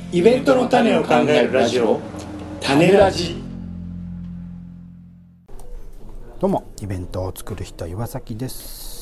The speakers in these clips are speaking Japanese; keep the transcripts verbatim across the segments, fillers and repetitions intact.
イベントの種を考えるラジオ、種ラジ。 どうも、イベントを作る人岩崎です。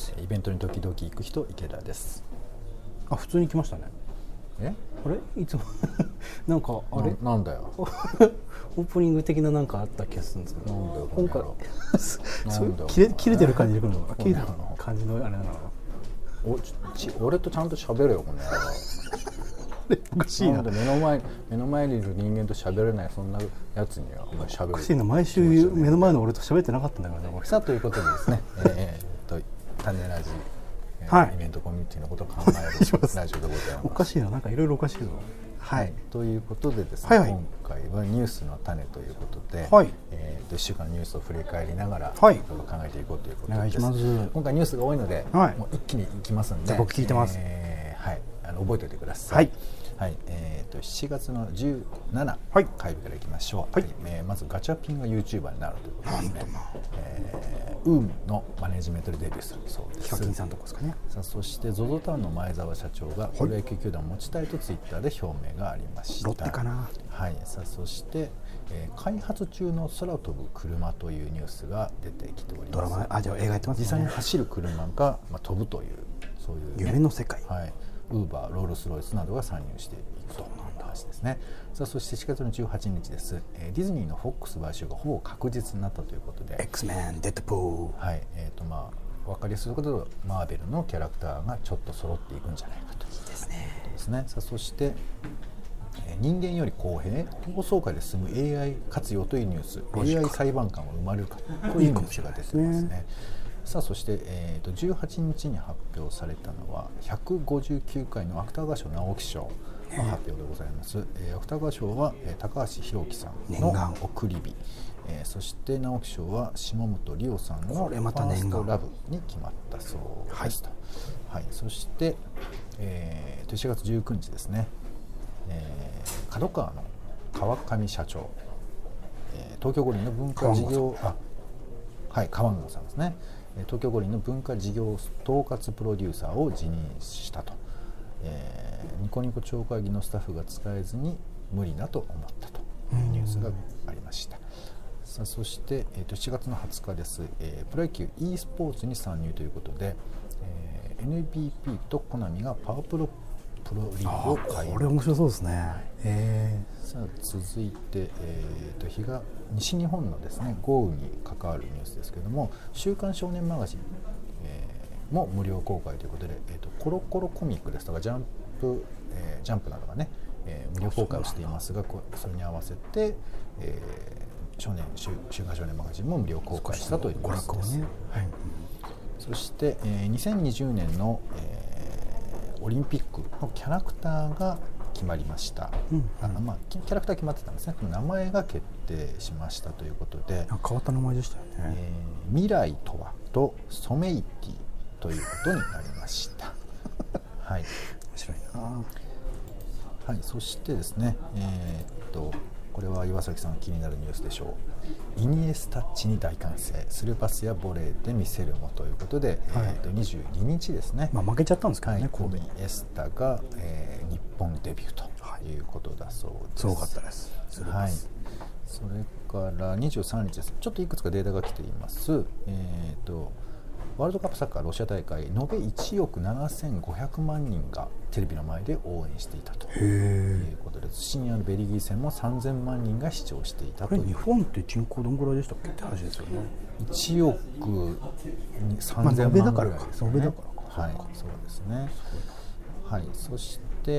イベントに時々行く人池田です。 あ、普通に来ましたね。 え、 あれいつもなんかあれな, なんだよオープニング的ななんかあった気がするんですけど、 なんだよ今回なんだよ切れ切れてる感じで来るのかな、切れてるなんだよ感じのあれなのかな。 おち俺とちゃんと喋れよこの野郎おかしいな。 なんで目の前目の前にいる人間と喋れないそんなやつにはお前喋る。 おかしいな、毎週目の前の俺と喋ってなかったんだからね。 さあということでですね、えー、っと種ラジ、えーはい、 イベントコミュニティのことを考えるラジオでございます。 おかしいな、なんかいろいろおかしいぞ。 はい、ということでですね、 はいはい、 今回はニュースの種ということで、 はい、 えー、といっしゅうかんのニュースを振り返りながら、 はい、 考えていこうということです。 お願いします。 今回ニュースが多いので、はい、もう一気にいきますので、 僕聞いてます。 えー、はい、あの覚えておいてください。 はい、 はい、えー、としちがつのじゅうしちにち、はい、火曜日からいきましょう。はい、えー、まずガチャピンが YouTuber になるということですね。えー、ウームのマネジメントでデビューするそうです。 ヒカキンさんとこですかね。 さあそして ゾゾ タウンの前澤社長がプロ野球球団を持ちたいとツイッターで表明がありました。 ロッテかな。 はい、さあそして、えー、開発中の空飛ぶ車というニュースが出てきております。 ドラマ、あ、じゃあ映画やってますね。 実際に走る車が、まあ、飛ぶというそういう、ね、 夢の世界。 はい、ウーバー、ロールスロイスなどが参入していくという話ですね。さあそしてしちがつのじゅうはちにちです、えー、ディズニーのフォックス買収がほぼ確実になったということで X-メン、デッドプール、 はい、えーとまあ、分かりやすいことでマーベルのキャラクターがちょっと揃っていくんじゃないかということですね。さあそして人間より公平、放送回で進む エーアイ 活用というニュース、 エーアイ 裁判官は生まれるかというニュースが出てますね。さあそして、えー、とじゅうはちにちに発表されたのはひゃくごじゅうきゅうかいの芥川賞直木賞の発表でございます。えー、芥川賞は、えー、高橋宏樹さんの送り火、えー、そして直木賞は島本理生さんのファーストラブに決まったそうですと。はいはい、そして、えー、しちがつじゅうくにちですね、えー、角川の川上社長、えー、東京五輪の文化事業あはい川郷さんですね、東京五輪の文化事業統括プロデューサーを辞任したと、えー、ニコニコ超会議のスタッフが使えずに無理だと思ったというニュースがありました。さあそして、えー、としちがつのはつかです、えー、プロ野球 e スポーツに参入ということで、えー、エヌビーピー とコナミがパワープロプロリーグを開幕。 これ面白そうですね。へーさあ続いて、えー、と日が西日本のですね豪雨に関わるニュースですけれども、週刊少年マガジン、えー、も無料公開ということで、えー、とコロコロコミックですとかジャンプ、えー、ジャンプなどがね、えー、無料公開をしていますが、それに合わせて、えー、少年 週, 週刊少年マガジンも無料公開したというニュースです。ね、はい、そして、えー、にせんにじゅうねんの、えーオリンピックのキャラクターが決まりました。うんうん、あのまあ、キャラクター決まってたんですね。名前が決定しましたということで、 変わった名前でしたよね。 えー、未来とはとソメイティということになりました。はい。面白いな。 はい。そしてですね、えー、っとこれは岩崎さん気になるニュースでしょう。イニエスタッチに大歓声、スルーパスやボレーで見せるもということで、はい、えー、とにじゅうににちですね、 まあ、負けちゃったんですけどね、 はい、イニエスタが、えー、日本デビューということだそうです。 すごかったです。 はい、それからにじゅうさんにちです。ちょっといくつかデータが来ています。えー、とワールドカップサッカーロシア大会、延べいちおくななせんごひゃくまんにんがテレビの前で応援していたということです。深夜のベルギー戦もさんぜんまんにんが視聴していたという。 日本って人口どんぐらいでしたっけって話ですよね。 いちおくさんぜんまんぐらいですね。 延べだからか。 はい、そうですね。はい、そして、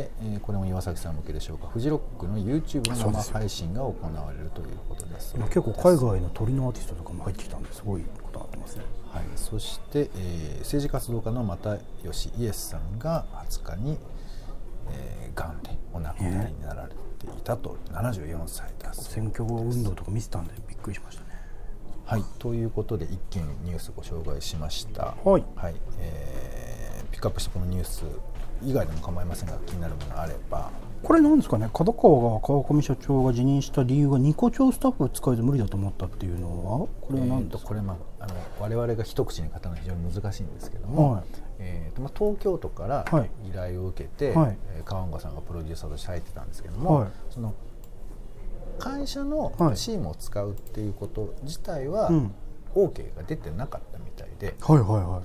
えー、これも岩崎さん向けでしょうか。フジロックの YouTube の生配信が行われるということです。 結構海外の鳥のアーティストとかも入ってきたんですごいことになってますね。 はい、そして、えー、政治活動家の又吉イエスさんがはつかに、えー、がんでお亡くなりになられていたと、ななじゅうよんさいだそうです。 選挙運動とか見てたんでびっくりしましたね。 はい、ということで一気にニュースをご紹介しました。 はい、 はい、えー、ピックアップしたこのニュース以外でも構いませんが、気になるものがあればこれなんですかね、角川が川上社長が辞任した理由がニコ町スタッフを使えず無理だと思ったっていうのはこれは何ですか。 えー、とこれ、まあ、あの我々が一口に語るのは非常に難しいんですけども、はい、えーとまあ、東京都から依頼を受けて、はい、川岡さんがプロデューサーとして入ってたんですけども、はい、その会社のチームを使うっていうこと自体は OK が出てなかったみたいで、 はいはいはい、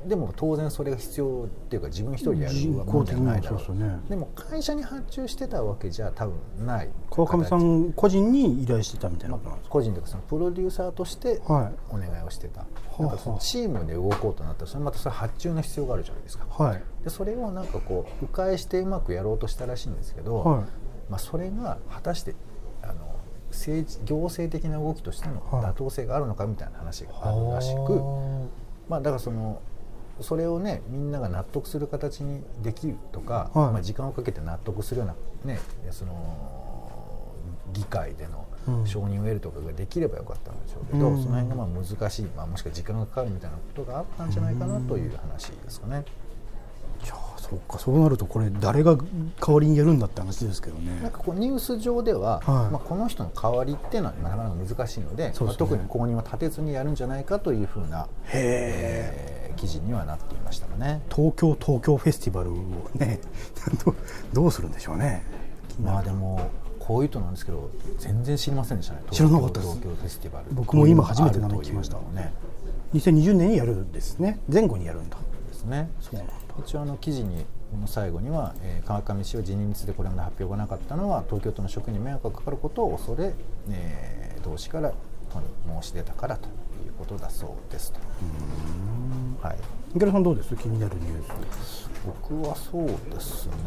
でも当然それが必要っていうか自分一人でやるものじゃないだろう。そうそう、ね、でも会社に発注してたわけじゃ多分ない。 川上さん個人に依頼してたみたいなことなんですか。 個人というかそのプロデューサーとしてお願いをしてた、はい、なんかそのチームで動こうとなったらそれまたそれ発注の必要があるじゃないですか、はい、でそれをなんかこう迂回してうまくやろうとしたらしいんですけど、はい、まあ、それが果たしてあの政治行政的な動きとしての妥当性があるのかみたいな話があるらしく、はい、まあ、だからそのそれをねみんなが納得する形にできるとか、はい、まあ、時間をかけて納得するような、ね、その議会での承認を得るとかができればよかったんでしょうけど、うん、その辺がまあ難しい、まあ、もしくは時間がかかるみたいなことがあったんじゃないかなという話ですかね。 じゃあそうか、そうなるとこれ誰が代わりにやるんだって話ですけどね。 なんかこうニュース上では、はい、まあ、この人の代わりっていうのはなかなか難しいので、まあ、特に後任は立てずにやるんじゃないかというふうな、えー、記事にはなっていましたかね。 東京東京フェスティバルをねどうするんでしょうね。 まあでもこういうとなんですけど全然知りませんでしたね。 知らなかったです。 東京フェスティバル、 僕も今初めて名前聞きましたね。にせんにじゅうねんにやるんですね。前後にやるんだですね。そうなんだ。一応あの記事にの最後には、えー、川上氏は辞任についてこれまで発表がなかったのは東京都の職員に迷惑がかかることを恐れ、えー、同志から都に申し出たからということだそうですと。 うーん、はい、池田さんどうです？気になるニュース。 僕はそうですね、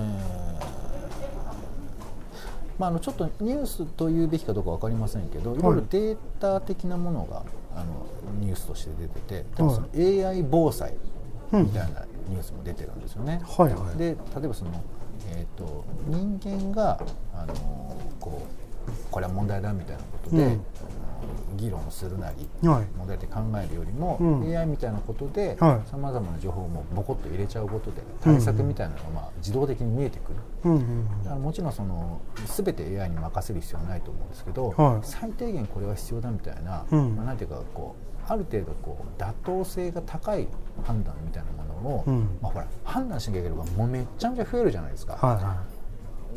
まあ、あのちょっとニュースというべきかどうか分かりませんけど、いろいろデータ的なものがあのニュースとして出てて、でもその エーアイ 防災みたいなニュースも出てるんですよね。はいはい、で例えばその、えーと、人間があのこうこれは問題だみたいなことで、うん、議論をするなり、はい、問題って考えるよりも、うん、エーアイ みたいなことでさまざまな情報をもボコッと入れちゃうことで対策みたいなのがまあ自動的に見えてくる、うんうん、だからもちろんその全て エーアイ に任せる必要はないと思うんですけど、はい、最低限これは必要だみたいな、うん、まあ、なんていうかこうある程度こう妥当性が高い判断みたいなものを、うん、まあ、ほら判断しなきゃいけないけどもうめっちゃめちゃ増えるじゃないですか、はいはい、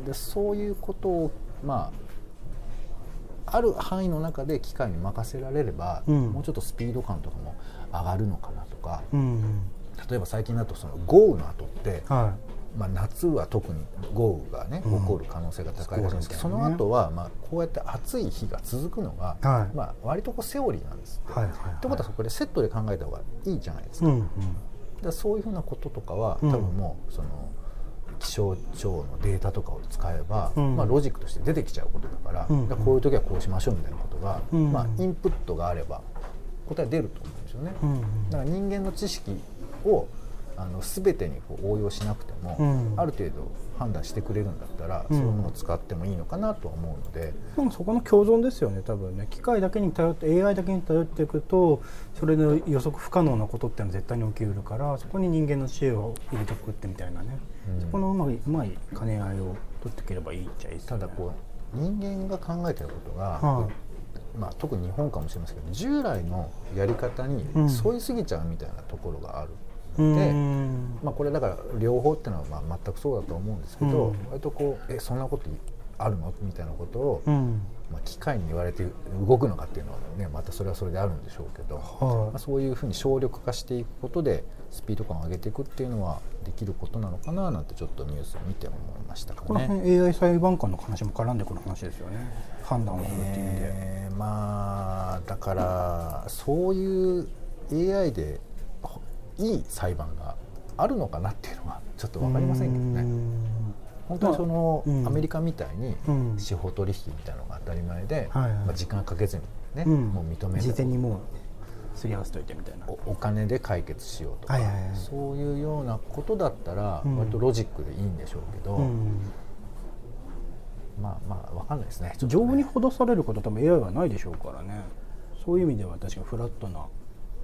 でそういうことをまあある範囲の中で機械に任せられれば、うん、もうちょっとスピード感とかも上がるのかなとか、うん、例えば最近だとその豪雨の後って、はい、まあ、夏は特に豪雨が、ね、起こる可能性が高いらしいんですけど、うん、その後はまあこうやって暑い日が続くのが、はい、まあ、割とこうセオリーなんですって、はいはいはい、ということはそこでセットで考えた方がいいじゃないですか、うんうん、だそういうふうなこととかは多分もうその気象庁のデータとかを使えば、うん、まあ、ロジックとして出てきちゃうことだから、うん、だからこういう時はこうしましょうみたいなことが、うん、まあ、インプットがあれば答え出ると思うんですよね、うん、だから人間の知識をあの全てにこう応用しなくても、うん、ある程度判断してくれるんだったら、うん、そういうものを使ってもいいのかなとは思うので、 でもそこの共存ですよね多分ね。機械だけに頼って エーアイ だけに頼っていくとそれの予測不可能なことってのは絶対に起きうるから、そこに人間の知恵を入れておくってみたいなね、うん、そこのうまい、うまい兼ね合いを取っていければいいっちゃいいですよね。 ただこう人間が考えてることが、はあ、まあ、特に日本かもしれませんけど従来のやり方に沿いすぎちゃうみたいなところがある、うん、で、まあ、これだから両方っていうのはまあ全くそうだと思うんですけど、うん、割とこうえそんなことあるのみたいなことを、うん、まあ、機械に言われて動くのかっていうのはねまたそれはそれであるんでしょうけど、はい、まあ、そういうふうに省力化していくことでスピード感を上げていくっていうのはできることなのかななんてちょっとニュースを見て思いましたかね。 この辺 エーアイ 裁判官の話も絡んでくる話ですよね。判断をするっていう意味で、 えー、まあだからそういう エーアイ でいい裁判があるのかなっていうのはちょっと分かりませんけどね。本当にその、まあ、うん、アメリカみたいに司法取引みたいなのが当たり前で、うん、まあ、時間かけずにね、うん、もう認める、 事前にもうすり合わせといてみたいなお, お金で解決しようとか、はいはいはい、そういうようなことだったら割とロジックでいいんでしょうけど、うん、まあまあ分かんないですね。 丈夫にほどされることは多分 エーアイ はないでしょうからね。そういう意味では確かにフラットな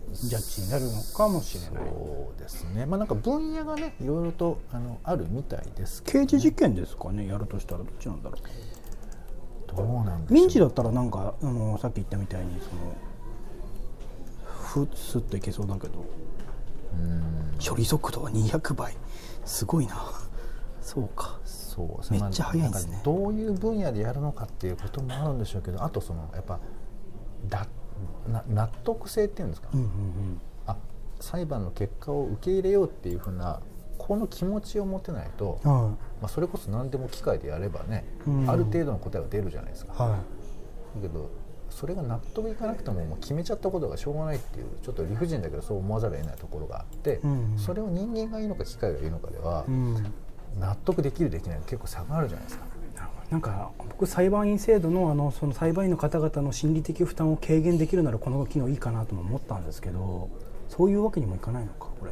ジャッジになるのかもしれない。 そうですね、まあ、なんか分野がねいろいろとあのあるみたいですけど、ね、 刑事事件ですかね、やるとしたらどっちなんだろう。 どうなんでしょう。 民事だったらなんかあのさっき言ったみたいにそのふスッといけそうだけど、 うん処理速度はにひゃくばい、すごいな。そうか、 そうですめっちゃ早いんですね。 なんかどういう分野でやるのかっていうこともあるんでしょうけど、あとそのやっぱだな納得性っていうんですか、 うんうんあ裁判の結果を受け入れようっていうふうなこの気持ちを持てないと、 うん、はまあ、それこそ何でも機械でやればね、 うんある程度の答えは出るじゃないですか、 い、はだけどそれが納得いかなくてももう決めちゃったことがしょうがないっていうちょっと理不尽だけどそう思わざるを得ないところがあって、 うんそれを人間がいいのか機械がいいのかでは、 い、うん納得できるできない結構差があるじゃないですか。 なんか僕裁判員制度 の, あのその裁判員の方々の心理的負担を軽減できるならこの機能いいかなとも思ったんですけど、そういうわけにもいかないのかこれって。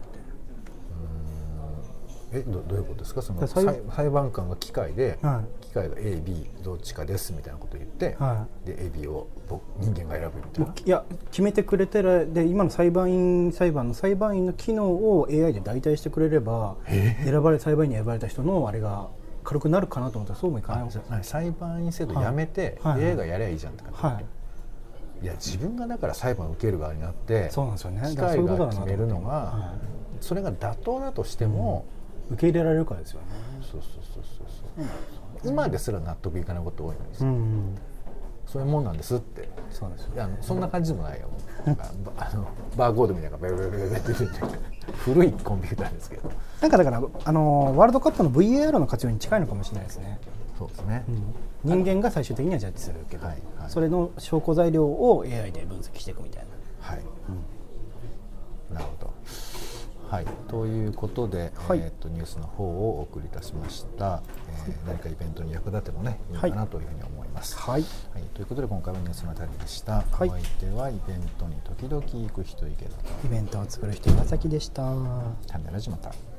え ど, どういうことですか。その裁裁裁判官が機械で、 は機械が エービー どっちかですみたいなことを言って、 はで エービー を僕人間が選ぶみたいな。 いや決めてくれてるで今の裁判員裁判の裁判員の機能を エーアイ で代替してくれれば、選ばれ裁判員に選ばれた人のあれが軽くなるかなと思ったらそうもいかないわけですよ。 裁判員制度やめて、 はいはいエーアイ がやりゃいいじゃんって感じ、 はい、 いや自分がだから裁判を受ける側になってそうなんですよね。 機だからそういうことだなと械が決めるのが、 はそれが妥当だとしても、 い、受け入れられるかですよね。 そうそうそうそうそう今ですら納得いかないこと多いんですよ、 うんうん、 そういうもんなんですって。 そうですよ。 いやそんな感じでもないよなんかあのバーコードみたいなのがベルベルベルベルって出てて古いコンピューターですけど、 なんかだからあのワールドカップの ブイエーアール の活用に近いのかもしれないですね。 そうですね、 うん、人間が最終的にはジャッジするけど、 はいはい、 それの証拠材料を エーアイ で分析していくみたいな。 はい、うん、なるほど。はい、ということで、 はいえー、とニュースの方をお送りいたしました、えー、何かイベントに役立てもねいいかなというふうに思います、 はいはい、ということで今回はニュースのあたりでした、 はい、 お相手はイベントに時々行く人池田とイベントを作る人岩崎でした。 種ラジまた。